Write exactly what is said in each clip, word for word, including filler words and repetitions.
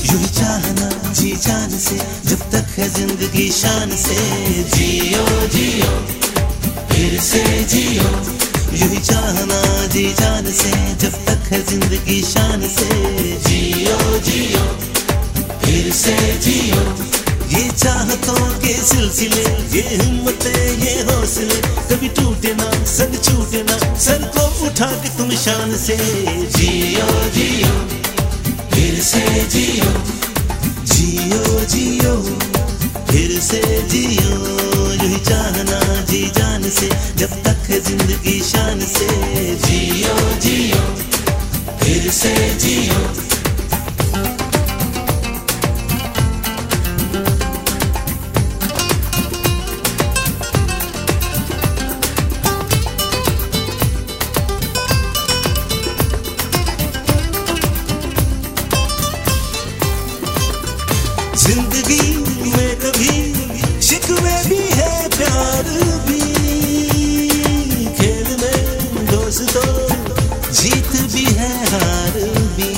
यूं ही चाहना जी जान से, जब तक है जिंदगी शान से। जियो जियो फिर से जियो, यूं ही चाहना जी जान से, जब तक है जिंदगी शान से। जियो जियो फिर से जियो, ये चाहतों के सिलसिले, ये हिम्मतें ये हौसले, कभी टूटे ना संग छूटे ना, सर को उठा के तुम शान से। जियो जियो फिर से जियो, जियो जियो फिर से जियो, यूं ही चाहना जी जान से, जब तक है जिंदगी शान से। जियो जियो फिर से जियो। जिंदगी में कभी शिकवे भी है प्यार भी, खेल में दोस्तों जीत भी है हार भी।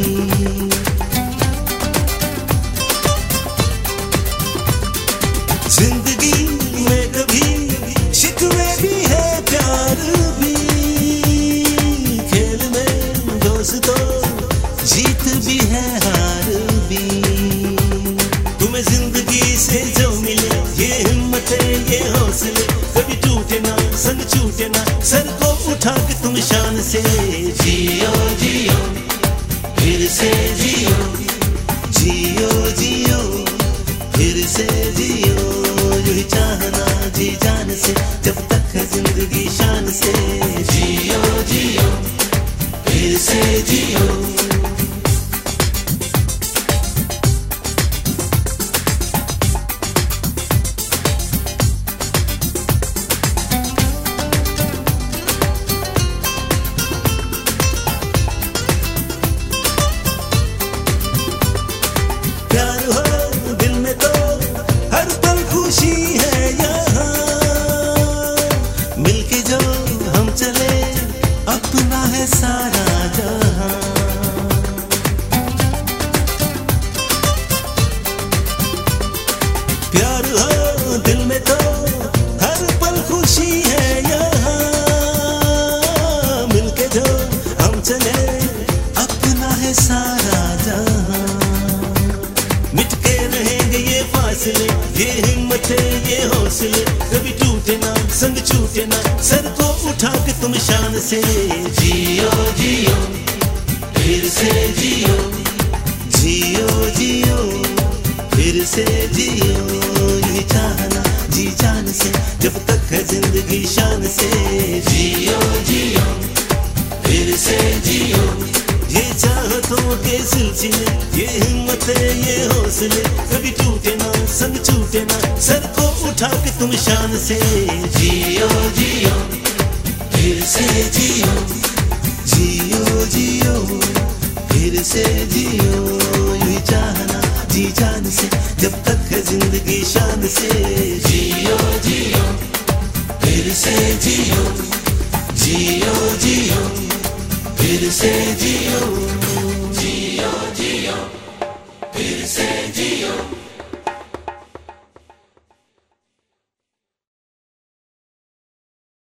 जिंदगी में कभी शिकवे भी है प्यार भी, खेल में दोस्तों जीत भी है हार भी। तुम्हें जिंदगी से जो मिले, ये हिम्मतें ये हौसले, कभी टूटे ना संग छूटे ना, सर को उठा के तुम शान से। जियो जियो फिर से जियो, जियो जियो फिर से जियो, यूं ही चाहना जी जान से, जब तक है जिंदगी शान से। जियो जियो फिर से जियो। प्यार हो दिल में तो हर पल खुशी है यहाँ, मिलके जो हम चले अपना है सारा जहाँ। प्यार हो दिल में तो हर पल खुशी है यहाँ, मिलके जो हम चले अपना है सारा जहाँ। मिटके रहेंगे ये फासले, ये हिम्मतें ये हौसले, कभी टूटे ना संग छूटे ना, सर को उठा के तुम शान से। जियो जियो फिर से जियो, जियो जियो फिर से जियो, यूं ही चाहना जी जान से, जब तक है जिंदगी शान से। जियो जियो फिर से जियो, ये चाहतों के सिलसिले, ये हिम्मतें ये हौसले, कभी टूटे ना संग छूटे ना, सर को उठा के तुम शान से। जियो जियो फिर से जियो, जियो जियो फिर से जियो, यूं ही चाहना जी जान से, जब तक है जिंदगी शान से। जियो जियो फिर से जियो, जियो जियो फिर से जियो, जियो जियो फिर से जियो।